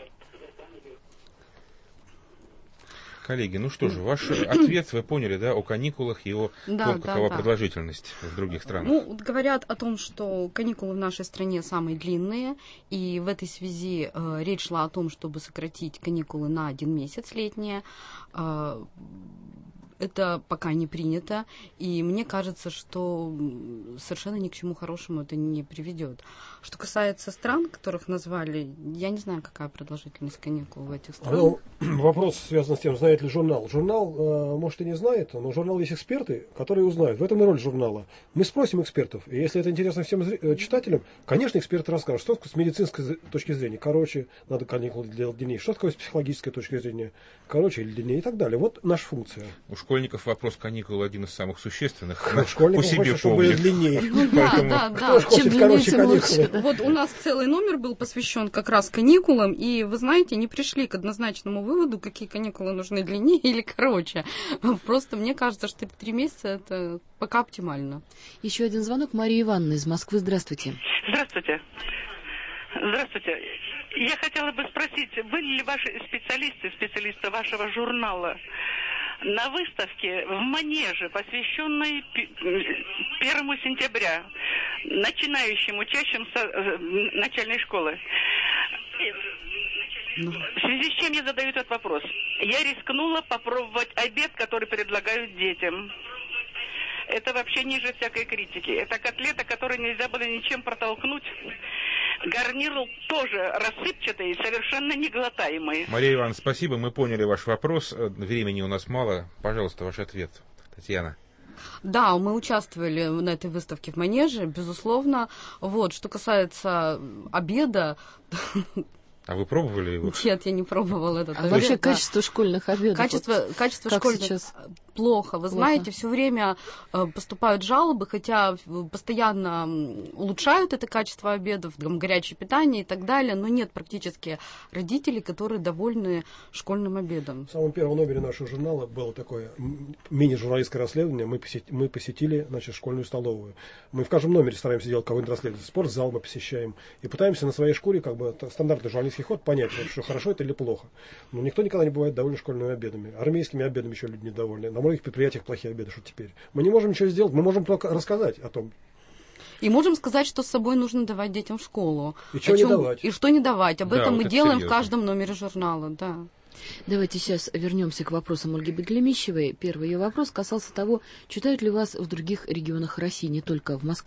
Коллеги, ну что же, ваш ответ, вы поняли, да, о каникулах и о да, том, какова да, да. продолжительность в других странах? Ну, говорят о том, что каникулы в нашей стране самые длинные, и в этой связи э, речь шла о том, чтобы сократить каникулы на один месяц летние. Э, Это пока не принято, и мне кажется, что совершенно ни к чему хорошему это не приведет. Что касается стран, которых назвали, я не знаю, какая продолжительность каникул в этих странах. Ну, вопрос связан с тем, знает ли журнал. Журнал, э, может, и не знает, но в журнале есть эксперты, которые узнают. В этом и роль журнала. Мы спросим экспертов, и если это интересно всем зри- читателям, конечно, эксперты расскажут, что с медицинской точки зрения. Короче, надо каникулы делать длиннее. Что такое с психологической точки зрения? Короче или длиннее и так далее. Вот наша функция. У школьников вопрос каникул один из самых существенных. У школьников хочется, чтобы были длиннее. Да, да, да. Чем длиннее, тем лучше. Вот у нас целый номер был посвящен как раз каникулам, и, вы знаете, не пришли к однозначному выводу, какие каникулы нужны длиннее или короче. Просто мне кажется, что три месяца это пока оптимально. Еще один звонок. Мария Ивановна из Москвы. Здравствуйте. Здравствуйте. Здравствуйте. Я хотела бы спросить, были ли ваши специалисты, специалисты вашего журнала на выставке в Манеже, посвященной первому сентября, начинающим учащимся начальной школы? В связи с чем я задаю этот вопрос? Я рискнула попробовать обед, который предлагают детям. Это вообще ниже всякой критики. Это котлета, которую нельзя было ничем протолкнуть. Гарнир тоже рассыпчатый и совершенно неглотаемый. Мария Ивановна, спасибо, мы поняли ваш вопрос. Времени у нас мало. Пожалуйста, ваш ответ, Татьяна. Да, мы участвовали на этой выставке в Манеже, безусловно. Вот, что касается обеда... А вы пробовали его? Нет, я не пробовала этот а обед. Вообще да. качество школьных обедов? Качество, вот качество школьных сейчас? Плохо. Вы Плохо. знаете, все время э, поступают жалобы, хотя постоянно улучшают это качество обедов, там, горячее питание и так далее, но нет практически родителей, которые довольны школьным обедом. В самом первом номере нашего журнала было такое мини-журналистское расследование. Мы посетили, мы посетили значит, школьную столовую. Мы в каждом номере стараемся делать какое-нибудь расследование. Спортзал мы посещаем. И пытаемся на своей шкуре, как бы, стандартный журналистский ход, понять, что хорошо это или плохо. Но никто никогда не бывает доволен школьными обедами. Армейскими обедами еще люди недовольны. На многих предприятиях плохие обеды, что теперь. Мы не можем ничего сделать, мы можем только рассказать о том. И можем сказать, что с собой нужно давать детям в школу. И что не давать. И что не давать. Об да, этом вот мы это делаем серьезно. в каждом номере журнала, да. Давайте сейчас вернемся к вопросам Ольги Беклемищевой. Первый ее вопрос касался того, читают ли вас в других регионах России, не только в Москве.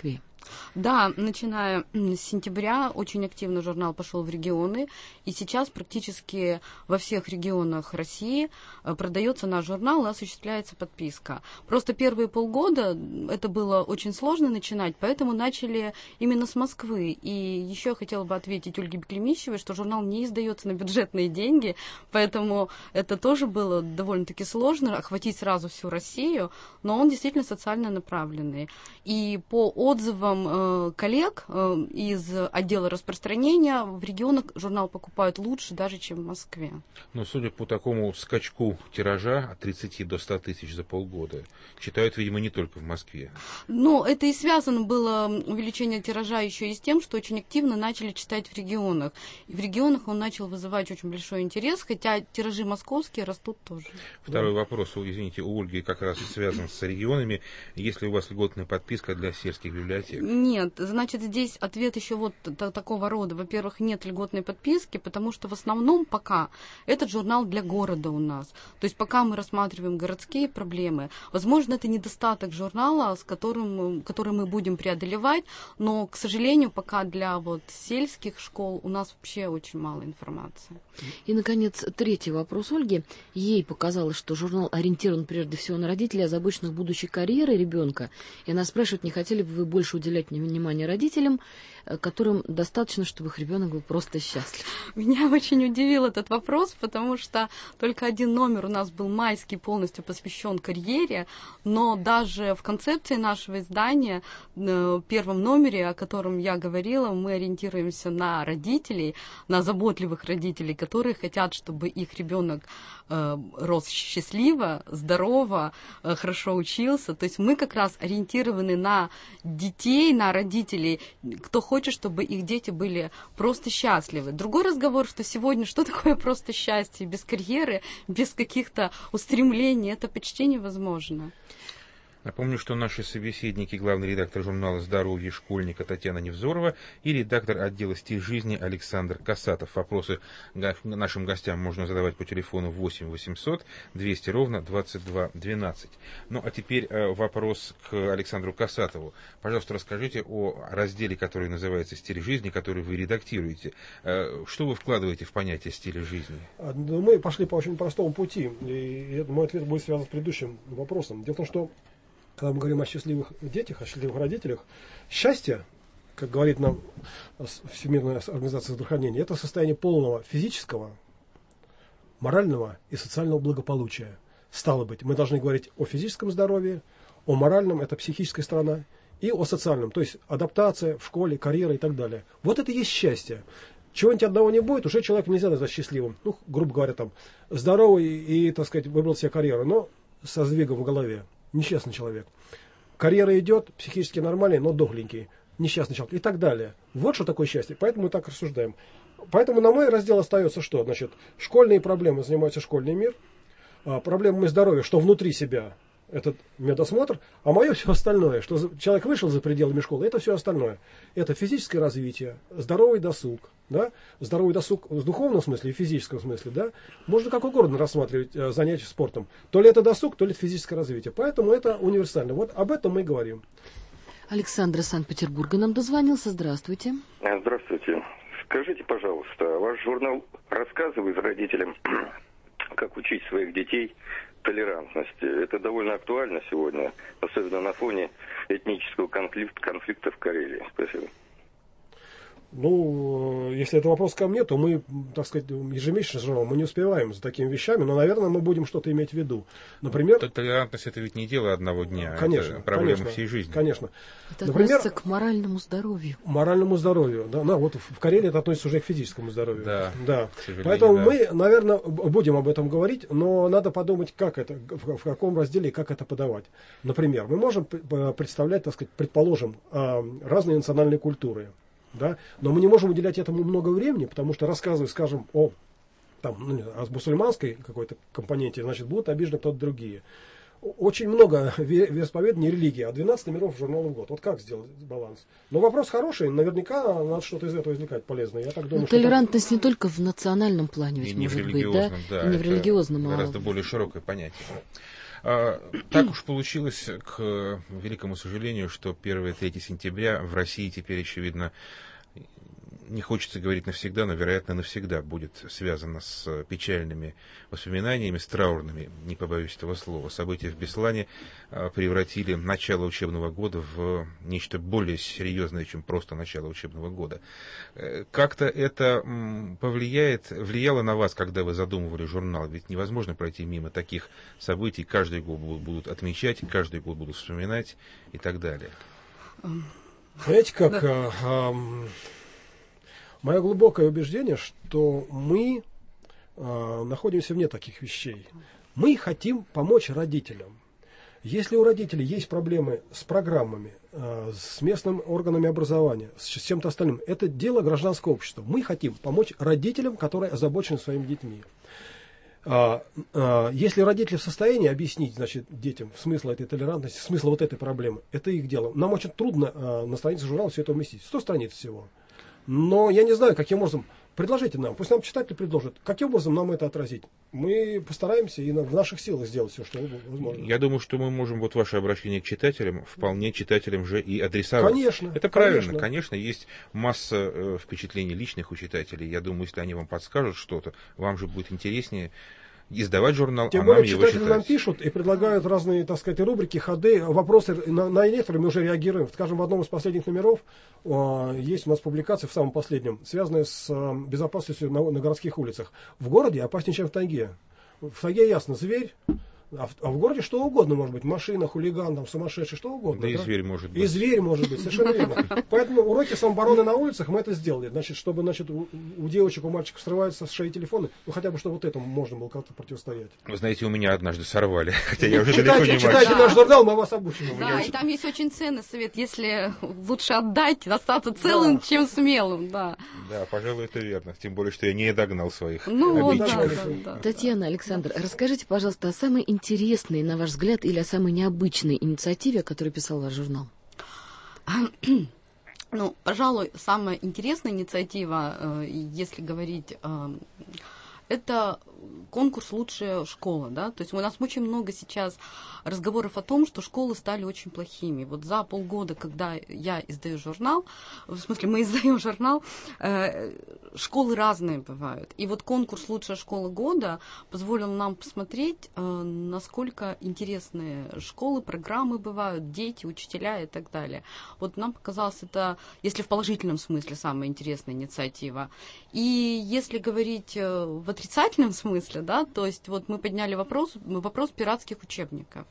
Да, начиная с сентября очень активно журнал пошел в регионы, и сейчас практически во всех регионах России продается наш журнал и осуществляется подписка. Просто первые полгода это было очень сложно начинать, поэтому начали именно с Москвы. И еще я хотела бы ответить Ольге Беклемищевой, что журнал не издается на бюджетные деньги, поэтому это тоже было довольно-таки сложно, охватить сразу всю Россию, но он действительно социально направленный. И по отзывам коллег из отдела распространения в регионах журнал покупают лучше даже, чем в Москве. Но судя по такому скачку тиража от тридцати до ста тысяч за полгода, читают, видимо, не только в Москве. Ну, это и связано было увеличение тиража еще и с тем, что очень активно начали читать в регионах. И в регионах он начал вызывать очень большой интерес, хотя тиражи московские растут тоже. Второй вопрос, извините, у Ольги как раз связан с регионами. Есть ли у вас льготная подписка для сельских библиотек? Нет, значит, здесь ответ еще вот такого рода. Во-первых, нет льготной подписки, потому что в основном пока этот журнал для города у нас. То есть пока мы рассматриваем городские проблемы, возможно, это недостаток журнала, с которым, который мы будем преодолевать, но, к сожалению, пока для вот сельских школ у нас вообще очень мало информации. И, наконец, третий вопрос Ольги. Ей показалось, что журнал ориентирован прежде всего на родителей, озабоченных будущей карьерой ребенка. И она спрашивает, не хотели бы вы больше уделять внимание родителям, которым достаточно, чтобы их ребенок был просто счастлив? Меня очень удивил этот вопрос, потому что только один номер у нас был майский, полностью посвящен карьере, но даже в концепции нашего издания, в первом номере, о котором я говорила, мы ориентируемся на родителей, на заботливых родителей, которые хотят, чтобы их ребенок э, рос счастливо, здорово, э, хорошо учился. То есть мы как раз ориентированы на детей, на родителей, кто хочет, чтобы их дети были просто счастливы. Другой разговор, что сегодня что такое просто счастье без карьеры, без каких-то устремлений, это почти невозможно. Напомню, что наши собеседники, главный редактор журнала «Здоровье школьника» Татьяна Невзорова и редактор отдела «Стиль жизни» Александр Касатов. Вопросы нашим гостям можно задавать по телефону восемь восемьсот двести ровно двадцать два двенадцать. Ну, а теперь вопрос к Александру Касатову. Пожалуйста, расскажите о разделе, который называется «Стиль жизни», который вы редактируете. Что вы вкладываете в понятие стиля жизни? Мы пошли по очень простому пути, и мой ответ будет связан с предыдущим вопросом. Дело в том, что когда мы говорим о счастливых детях, о счастливых родителях, счастье, как говорит нам Всемирная организация здравоохранения, это состояние полного физического, морального и социального благополучия. Стало быть, мы должны говорить о физическом здоровье, о моральном, это психическая сторона, и о социальном, то есть адаптация в школе, карьера и так далее. Вот это и есть счастье. Чего-нибудь одного не будет, уже человека нельзя назвать счастливым. Ну, грубо говоря, там, здоровый и, так сказать, выбрал себе карьеру, но со сдвигом в голове. Несчастный человек. Карьера идет, психически нормальный, но дохленький. Несчастный человек и так далее. Вот что такое счастье. Поэтому мы так рассуждаем. Поэтому на мой раздел остается что? Значит, школьные проблемы занимается школьный мир. А, проблемами здоровья, что внутри себя этот медосмотр, а мое все остальное, что человек вышел за пределами школы, это все остальное. Это физическое развитие, здоровый досуг, да? Здоровый досуг в духовном смысле и в физическом смысле, да? Можно как угодно рассматривать э, занятия спортом. То ли это досуг, то ли это физическое развитие. Поэтому это универсально. Вот об этом мы и говорим. Александр из Санкт-Петербурга нам дозвонился. Здравствуйте. Здравствуйте. Скажите, пожалуйста, ваш журнал рассказывает родителям, как учить своих детей толерантности. Это довольно актуально сегодня, особенно на фоне этнического конфликта, конфликта в Карелии. Спасибо. Ну, если это вопрос ко мне, то мы, так сказать, ежемесячно журнал, мы не успеваем за такими вещами, но, наверное, мы будем что-то иметь в виду. Например... Толерантность — это ведь не дело одного дня, конечно, это проблема конечно, всей жизни. Конечно. Это Например, относится к моральному здоровью. Моральному здоровью, да. Ну, вот в Карелии это относится уже к физическому здоровью. Да, да. К Поэтому да. мы, наверное, будем об этом говорить, но надо подумать, как это, в каком разделе и как это подавать. Например, мы можем представлять, так сказать, предположим, разные национальные культуры. Да? Но мы не можем уделять этому много времени, потому что рассказывая, скажем, о, там, ну, о мусульманской какой-то компоненте, значит, будут обижены кто-то другие. Очень много вероисповеданий и религии, а двенадцать номеров журнала в год. Вот как сделать баланс? Но вопрос хороший, наверняка надо что-то из этого извлекать полезное. Я так думаю, Но что толерантность там... не только в национальном плане, ведь и не может в быть, да? да, и не в религиозном. Гораздо а... более широкое понятие. Так уж получилось, к великому сожалению, что первое-третье сентября в России теперь, очевидно, не хочется говорить навсегда, но, вероятно, навсегда будет связано с печальными воспоминаниями, с траурными, не побоюсь этого слова. События в Беслане превратили начало учебного года в нечто более серьезное, чем просто начало учебного года. Как-то это повлияет, влияло на вас, когда вы задумывали журнал? Ведь невозможно пройти мимо таких событий. Каждый год будут отмечать, каждый год будут вспоминать и так далее. Знаете, как... Да. А, а, Мое глубокое убеждение, что мы э, находимся вне таких вещей. Мы хотим помочь родителям. Если у родителей есть проблемы с программами, э, с местными органами образования, с, с чем-то остальным, это дело гражданского общества. Мы хотим помочь родителям, которые озабочены своими детьми. А, а, если родители в состоянии объяснить, значит, детям смысл этой толерантности, смысл вот этой проблемы, это их дело. Нам очень трудно а, на странице журнала все это уместить. сто страниц всего. Но я не знаю, каким образом. Предложите нам, пусть нам читатели предложат, каким образом нам это отразить. Мы постараемся и в наших силах сделать все, что возможно. Я думаю, что мы можем вот ваше обращение к читателям вполне читателям же и адресовать. Конечно. Это правильно, конечно. конечно есть масса э, впечатлений личных у читателей. Я думаю, если они вам подскажут что-то, вам же будет интереснее издавать журнал, Тем а более нам его читатели читать. нам пишут и предлагают разные, так сказать, рубрики, ходы, вопросы. На, на некоторые мы уже реагируем. Скажем, в одном из последних номеров э, есть у нас публикация, в самом последнем, связанная с э, безопасностью на, на городских улицах. В городе опаснее, чем в тайге. В тайге ясно, зверь. А в, а в городе что угодно может быть. Машина, хулиган, там, сумасшедший, что угодно. Да, да? И зверь может быть. И зверь может быть, совершенно верно. Поэтому уроки самообороны на улицах мы это сделали. Значит, чтобы значит, у, у девочек, у мальчиков срываются с шеи телефоны, ну хотя бы, чтобы вот этому можно было как-то противостоять. Вы знаете, у меня однажды сорвали, хотя я уже читайте, далеко не читайте мальчик. наш журнал, мы вас обучим. Да, и там есть очень ценный совет. Если лучше отдать, остаться целым, да. чем смелым. Да. да, пожалуй, это верно. Тем более, что я не догнал своих ну, обидчиков. Да, да, да. Татьяна, Александр, расскажите, пожалуйста, о самой интересной, на ваш взгляд, или о самой необычной инициативе, о которой писал ваш журнал? Ну, пожалуй, самая интересная инициатива, если говорить, это конкурс «Лучшая школа», да, то есть у нас очень много сейчас разговоров о том, что школы стали очень плохими. Вот за полгода, когда я издаю журнал, в смысле мы издаем журнал, э, школы разные бывают. И вот конкурс «Лучшая школа года» позволил нам посмотреть, э, насколько интересные школы, программы бывают, дети, учителя и так далее. Вот нам показалось это, если в положительном смысле, самая интересная инициатива. И если говорить в отрицательном смысле, да, то есть вот мы подняли вопрос, вопрос пиратских учебников.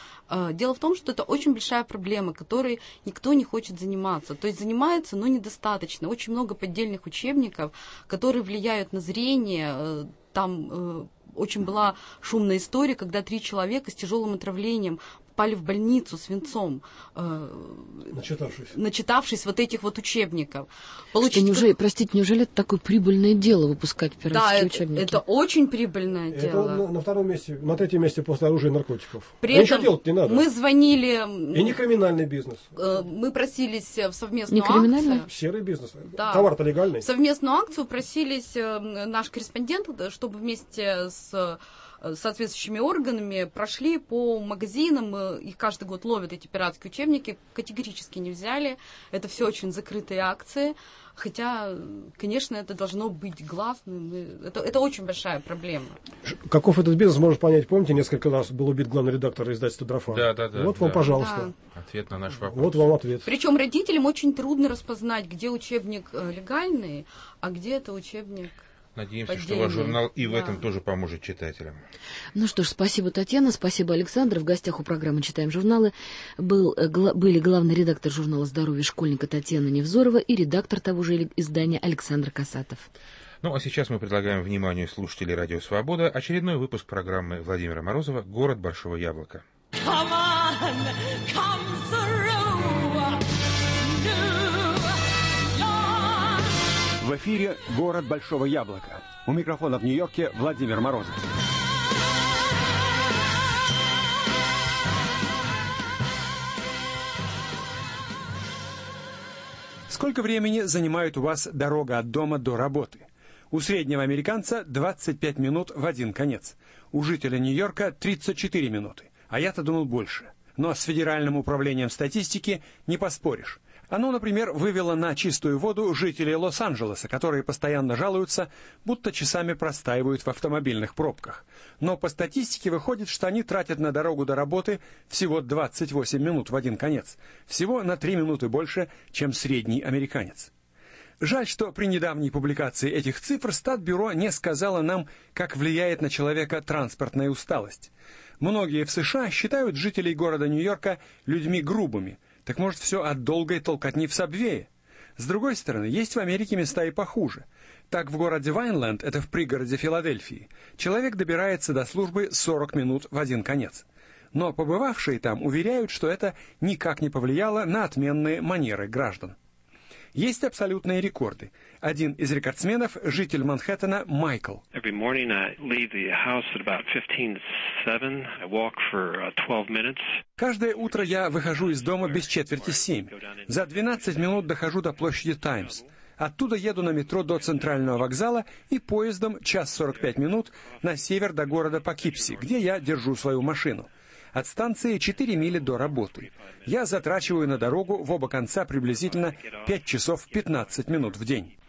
Дело в том, что это очень большая проблема, которой никто не хочет заниматься. То есть занимается, но недостаточно. Очень много поддельных учебников, которые влияют на зрение. Там очень была шумная история, когда три человека с тяжелым отравлением попали в больницу свинцом, э, начитавшись. начитавшись вот этих вот учебников. Получить... Что, неужели, простите, неужели это такое прибыльное дело выпускать пиратские да, учебники? Это, это очень прибыльное это дело. На, на втором месте, на третьем месте после оружия и наркотиков. При а этом делать не надо. Мы звонили... И не криминальный бизнес. Э, мы просились в совместную не криминальный? акцию. Серый бизнес. Да. Товар-то легальный. В совместную акцию просились э, наш корреспондент, чтобы вместе с соответствующими органами прошли по магазинам, их каждый год ловят эти пиратские учебники, категорически не взяли. Это все очень закрытые акции. Хотя, конечно, это должно быть гласным. Это, это очень большая проблема. Каков этот бизнес, можно понять. Помните, несколько раз был убит главный редактор издательства «Дрофа»? Да, да, да. Вот да. вам, пожалуйста. Да. Ответ на наш вопрос. Вот вам ответ. Причем родителям очень трудно распознать, где учебник легальный, а где это учебник... Надеемся, поддельные. что ваш журнал и в да. этом тоже поможет читателям. Ну что ж, спасибо, Татьяна, спасибо, Александр. В гостях у программы «Читаем журналы» был, гла, были главный редактор журнала «Здоровье» школьника Татьяна Невзорова и редактор того же издания Александр Касатов. Ну а сейчас мы предлагаем вниманию слушателей «Радио Свобода» очередной выпуск программы Владимира Морозова «Город Большого Яблока». Come on, come through. В эфире «Город Большого Яблока». У микрофона в Нью-Йорке Владимир Морозов. Сколько времени занимает у вас дорога от дома до работы? У среднего американца двадцать пять минут в один конец. У жителя Нью-Йорка тридцать четыре минуты. А я-то думал больше. Но с Федеральным управлением статистики не поспоришь. Оно, например, вывело на чистую воду жителей Лос-Анджелеса, которые постоянно жалуются, будто часами простаивают в автомобильных пробках. Но по статистике выходит, что они тратят на дорогу до работы всего двадцать восемь минут в один конец. Всего на три минуты больше, чем средний американец. Жаль, что при недавней публикации этих цифр Статбюро не сказало нам, как влияет на человека транспортная усталость. Многие в США считают жителей города Нью-Йорка людьми грубыми. Так может, все от долгой толкотни в сабвее? С другой стороны, есть в Америке места и похуже. Так в городе Вайнленд, это в пригороде Филадельфии, человек добирается до службы сорок минут в один конец. Но побывавшие там уверяют, что это никак не повлияло на отменные манеры граждан. Есть абсолютные рекорды. Один из рекордсменов – житель Манхэттена Майкл. Каждое утро я выхожу из дома без четверти семь. За двенадцать минут дохожу до площади Таймс. Оттуда еду на метро до центрального вокзала и поездом час сорок пять минут на север до города Покипси, где я держу свою машину. От станции четыре мили до работы. Я затрачиваю на дорогу в оба конца приблизительно пять часов пятнадцать минут в день.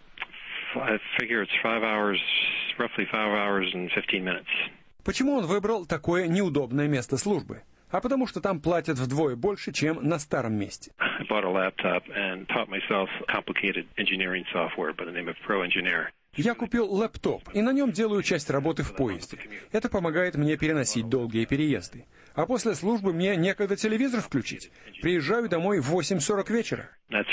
Почему он выбрал такое неудобное место службы? А потому что там платят вдвое больше, чем на старом месте. Я купил лэптоп, и на нем делаю часть работы в поезде. Это помогает мне переносить долгие переезды. А после службы мне некогда телевизор включить. Приезжаю домой в восемь сорок вечера.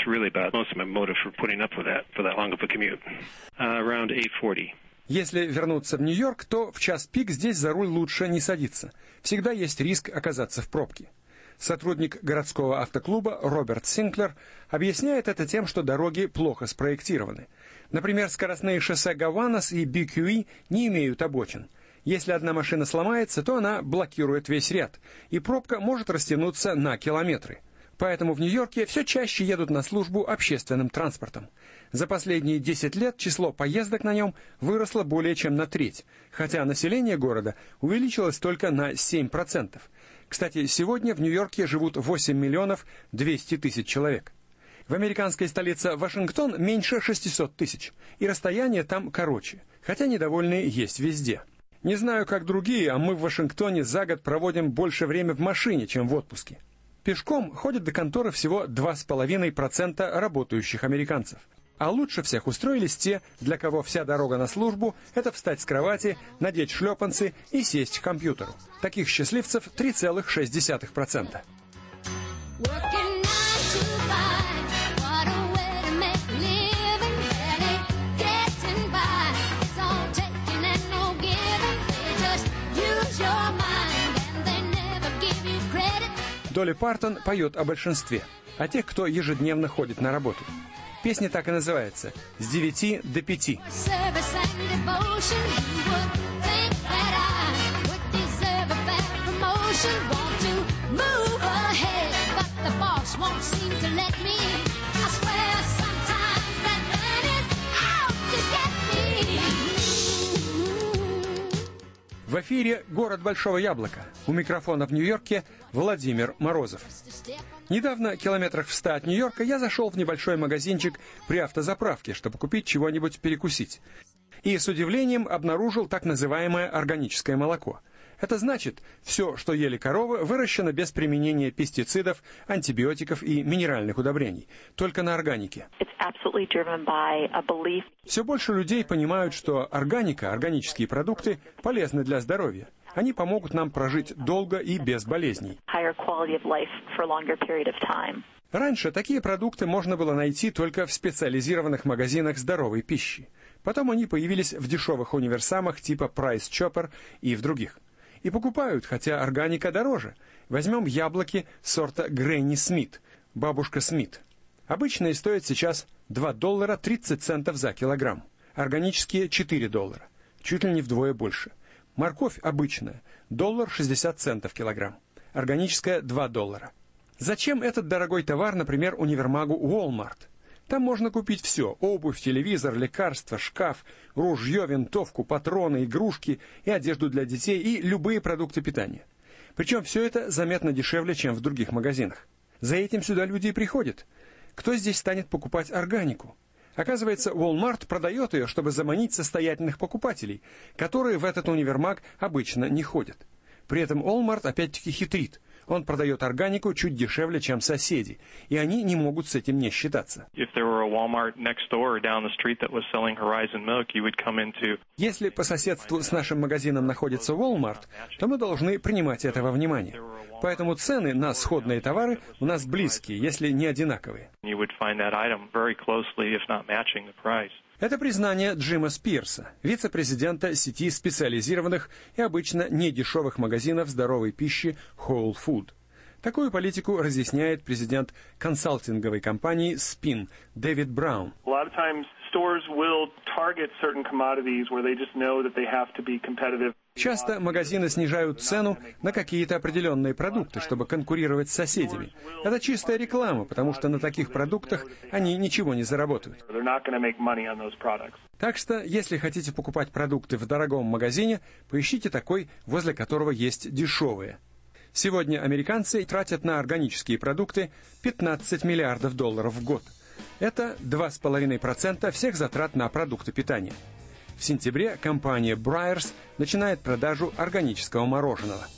Если вернуться в Нью-Йорк, то в час пик здесь за руль лучше не садиться. Всегда есть риск оказаться в пробке. Сотрудник городского автоклуба Роберт Синклер объясняет это тем, что дороги плохо спроектированы. Например, скоростные шоссе Гаванас и би кью и не имеют обочин. Если одна машина сломается, то она блокирует весь ряд, и пробка может растянуться на километры. Поэтому в Нью-Йорке все чаще едут на службу общественным транспортом. За последние десять лет число поездок на нем выросло более чем на треть, хотя население города увеличилось только на семь процентов. Кстати, сегодня в Нью-Йорке живут восемь миллионов двести тысяч человек. В американской столице Вашингтон меньше шестисот тысяч, и расстояние там короче, хотя недовольные есть везде. Не знаю, как другие, а мы в Вашингтоне за год проводим больше времени в машине, чем в отпуске. Пешком ходят до конторы всего два с половиной процента работающих американцев. А лучше всех устроились те, для кого вся дорога на службу – это встать с кровати, надеть шлепанцы и сесть к компьютеру. Таких счастливцев три целых шесть десятых процента. Долли Партон поет о большинстве, о тех, кто ежедневно ходит на работу. Песня так и называется «С девяти до пяти». В эфире «Город Большого Яблока». У микрофона в Нью-Йорке Владимир Морозов. Недавно, километрах в ста от Нью-Йорка, я зашел в небольшой магазинчик при автозаправке, чтобы купить чего-нибудь перекусить. И с удивлением обнаружил так называемое органическое молоко. Это значит, все, что ели коровы, выращено без применения пестицидов, антибиотиков и минеральных удобрений, только на органике. Все больше людей понимают, что органика, органические продукты полезны для здоровья. Они помогут нам прожить долго и без болезней. Раньше такие продукты можно было найти только в специализированных магазинах здоровой пищи. Потом они появились в дешевых универсамах типа Price Chopper и в других. И покупают, хотя органика дороже. Возьмем яблоки сорта Гренни Смит, бабушка Смит. Обычные стоят сейчас два доллара тридцать центов за килограмм. Органические четыре доллара. Чуть ли не вдвое больше. Морковь обычная, доллар шестьдесят центов килограмм. Органическая два доллара. Зачем этот дорогой товар, например, универмагу Walmart? Там можно купить все – обувь, телевизор, лекарства, шкаф, ружье, винтовку, патроны, игрушки и одежду для детей и любые продукты питания. Причем все это заметно дешевле, чем в других магазинах. За этим сюда люди и приходят. Кто здесь станет покупать органику? Оказывается, Walmart продает ее, чтобы заманить состоятельных покупателей, которые в этот универмаг обычно не ходят. При этом Walmart опять-таки хитрит. Он продает органику чуть дешевле, чем соседи, и они не могут с этим не считаться. Если по соседству с нашим магазином находится Walmart, то мы должны принимать это во внимание. Поэтому цены на сходные товары у нас близкие, если не одинаковые. Это признание Джима Спирса, вице-президента сети специализированных и обычно недешевых магазинов здоровой пищи Whole Food. Такую политику разъясняет президент консалтинговой компании спин Дэвид Браун. Часто магазины снижают цену на какие-то определенные продукты, чтобы конкурировать с соседями. Это чистая реклама, потому что на таких продуктах они ничего не заработают. Так что, если хотите покупать продукты в дорогом магазине, поищите такой, возле которого есть дешевые. Сегодня американцы тратят на органические продукты пятнадцать миллиардов долларов в год. Это два с половиной процента всех затрат на продукты питания. В сентябре компания Breyers начинает продажу органического мороженого.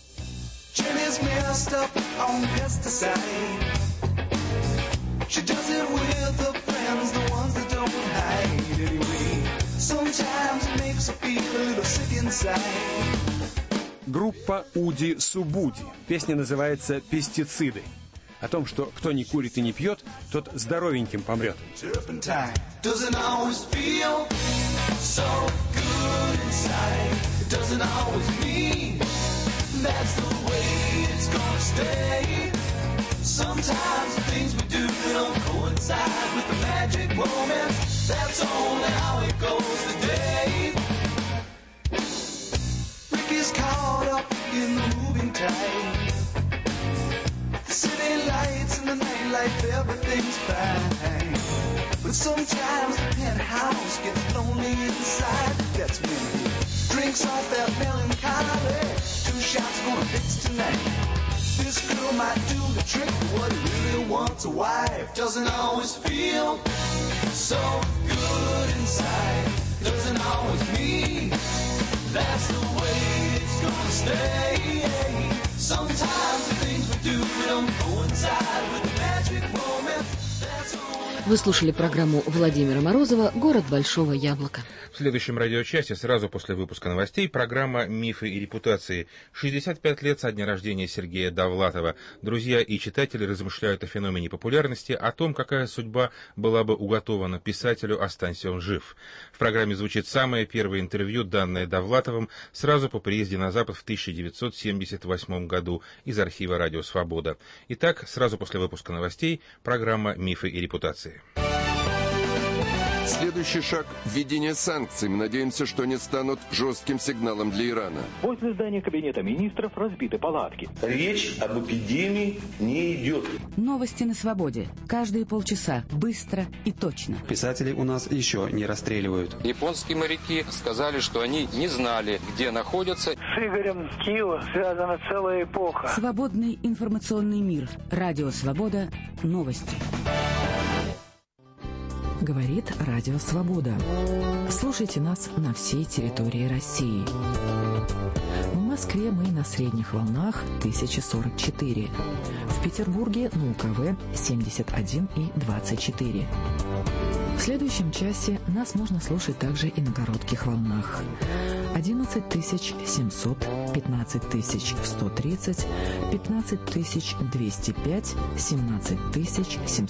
Группа Уди Субуди. Песня называется «Пестициды». О том, что кто не курит и не пьет, тот здоровеньким помрет. City lights and the nightlife, everything's fine. But sometimes the penthouse gets lonely inside. That's when he drinks off that melancholy. Two shots gonna fix tonight. This girl might do the trick, but what he really wants a wife. Doesn't always feel so good inside. Doesn't always mean that's the way it's gonna stay. Sometimes the things we do don't coincide with the magic moment. Вы слушали программу Владимира Морозова «Город Большого Яблока». В следующем радиочасе, сразу после выпуска новостей, программа «Мифы и репутации». шестьдесят пять лет со дня рождения Сергея Довлатова. Друзья и читатели размышляют о феномене популярности, о том, какая судьба была бы уготована писателю, останься он жив. В программе звучит самое первое интервью, данное Довлатовым сразу по приезде на Запад в тысяча девятьсот семьдесят восьмом году из архива «Радио Свобода». Итак, сразу после выпуска новостей, программа «Мифы и репутации». Следующий шаг – введение санкций. Мы надеемся, что они станут жестким сигналом для Ирана. Возле здания Кабинета министров разбиты палатки. Речь об эпидемии не идет. Новости на свободе. Каждые полчаса. Быстро и точно. Писателей у нас еще не расстреливают. Японские моряки сказали, что они не знали, где находятся. С Игорем Кио связана целая эпоха. Свободный информационный мир. Радио Свобода. Новости. Говорит Радио Свобода. Слушайте нас на всей территории России. В Москве мы на средних волнах тысяча сорок четыре. В Петербурге на УКВ семьдесят один и двадцать четыре. В следующем часе нас можно слушать также и на коротких волнах. одиннадцать тысяч семьсот, пятнадцать тысяч сто тридцать, пятнадцать тысяч двести пять, семнадцать тысяч семьсот.